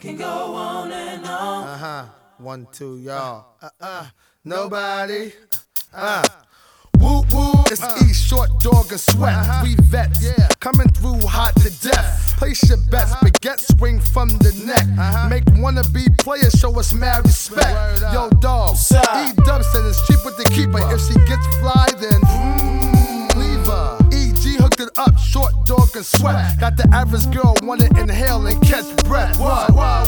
can go on and on. 1, 2, y'all. Nobody. Woo woo, it's E, Short Dog and Sweat. We vets, coming through hot to death. Place your bets, but get swing from the neck. Make wannabe players show us mad respect. Yo, dog, E-Dub said it's cheaper to keep her. If she gets fly, then leave her. E.G. hooked it up, Short Dog and Sweat. Got the average girl wanna inhale and catch breath. What?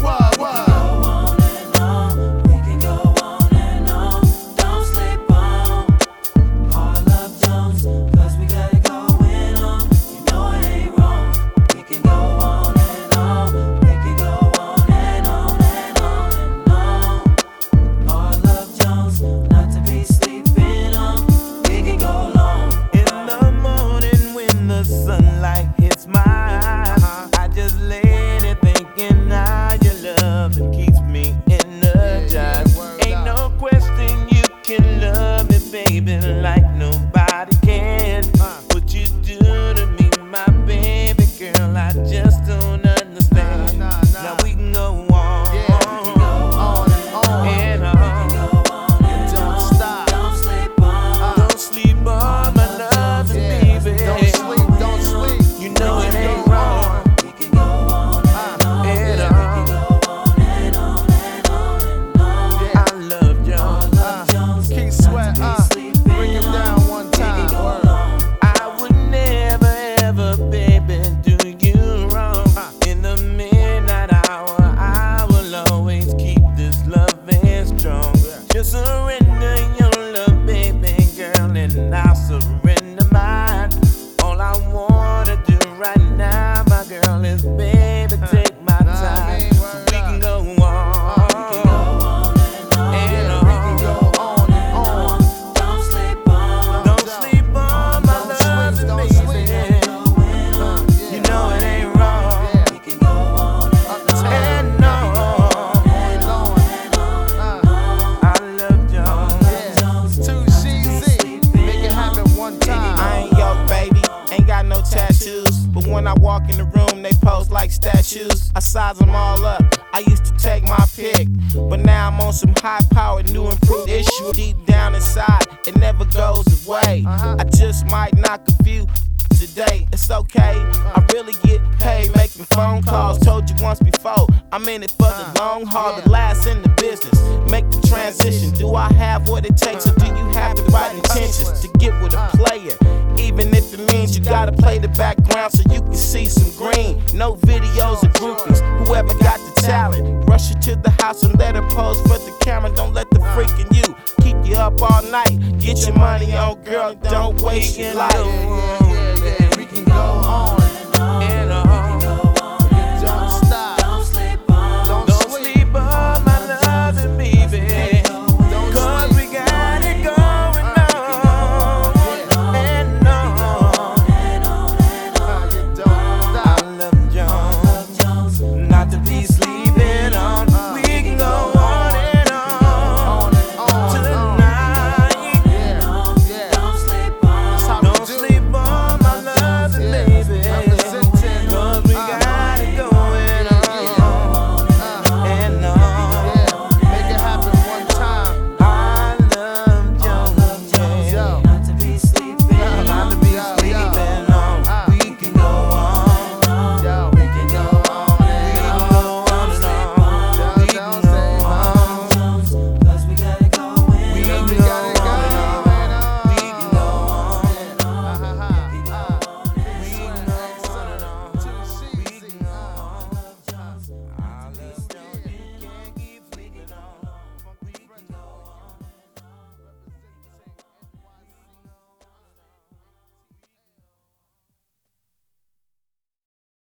Baby, like nobody can. What you do to me, my baby girl, I just don't understand. Now we can go on, and on. Don't stop. Don't sleep on my love, baby. Don't sleep. You know it ain't wrong. And on. I love Jones. Keep Sweat. Bring him down one time. I would never ever, baby, do you wrong. In the midnight hour, I will always keep this loving strong. Just surrender your love, baby girl, and I'll surrender mine. All I wanna do right now, my girl, is baby, take my time. So we can go on. But when I walk in the room, they pose like statues. I size them all up. I used to take my pick, but now I'm on some high-powered, new improved issue. Deep down inside, it never goes away. I just might knock a few today. It's okay. I really get paid making phone calls. Told you once before, I'm in it for the long haul, the last in the business. Make the transition. Do I have what it takes, or do you have the right intentions to get with a player? Even if it means you gotta play the background so you can see some green. No videos or groupies, whoever got the talent. Rush her to the house and let her pose for the camera. Don't let the freak in you keep you up all night. Get your money on, girl, don't waste your life. We can go on.